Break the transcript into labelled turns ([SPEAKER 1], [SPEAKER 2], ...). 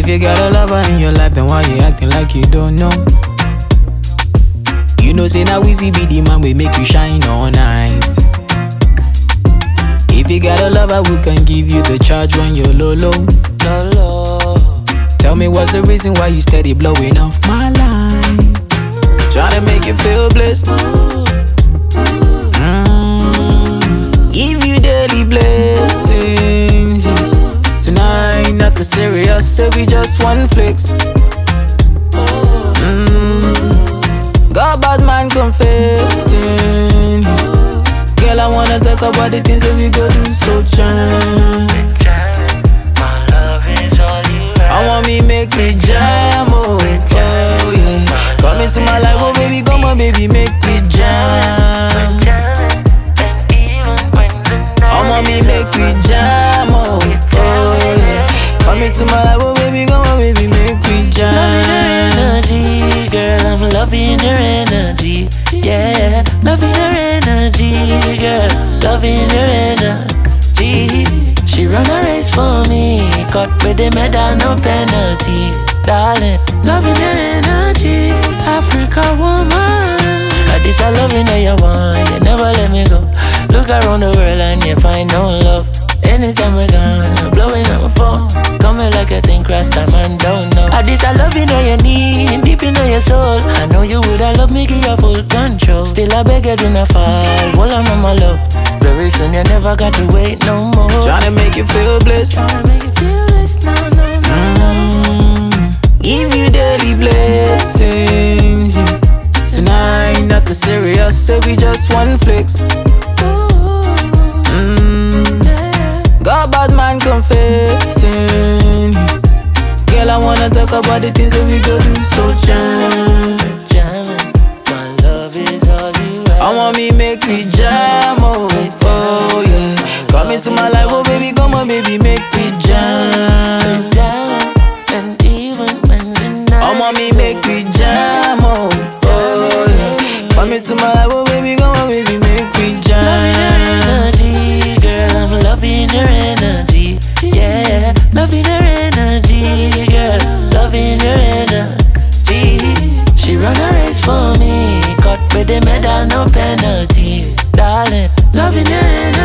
[SPEAKER 1] If you got a lover in your life, then why you acting like you don't know? You know, say now Weezy be the man we make you shine all night. If you got a lover who can give you the charge when you're low. Tell me what's the reason why you steady blowing off my line? Tryna make you feel blessed. Give you daily blessings. Tonight, nothing serious, so we just one flex. Got bad man confessing. Girl, I wanna talk about the things that we go do so jam.
[SPEAKER 2] My love is all you have.
[SPEAKER 1] I want me make me jam, oh yeah. Come into my life, oh baby, come on baby, make me jam. I want me make me jam, oh yeah. Come into my life, oh baby, come on baby, make me jam.
[SPEAKER 2] Loving her energy, girl, I'm loving her energy. Yeah, loving her energy, girl, loving her energy. She run a race for me, cut with the medal, no penalty. Darling, loving her energy, Africa woman. This I loving how you want, you never let me go. Look around the world and you find no love. Anytime we're gone, blowing up my phone. Coming like a thing, cross time and don't know. This I loving how you need, deep in your soul. I know you would have loved me, give you full control. Still I beg you do not fall, hold on my love. Very soon you never got to wait no more.
[SPEAKER 1] Tryna make you feel blessed.
[SPEAKER 2] Tryna make you feel blessed, no.
[SPEAKER 1] Give you daily blessings. Tonight, nothing serious, so we just one flex. Got bad man confessing. Girl, I wanna talk about the things that we go do so jam.
[SPEAKER 2] Jamming, my love is all you have.
[SPEAKER 1] I want me make me jam, oh yeah. Come into my life, oh baby, come on baby, make me jam.
[SPEAKER 2] Jamming, and even when the night
[SPEAKER 1] I want me make me jam, oh yeah. Come into my life, oh baby, come on baby, make me jam.
[SPEAKER 2] Loving her energy, girl, I'm loving her energy. Yeah, loving her energy, girl, loving her energy. She run a race for me, cut with the medal, no penalty. Darling, loving her energy.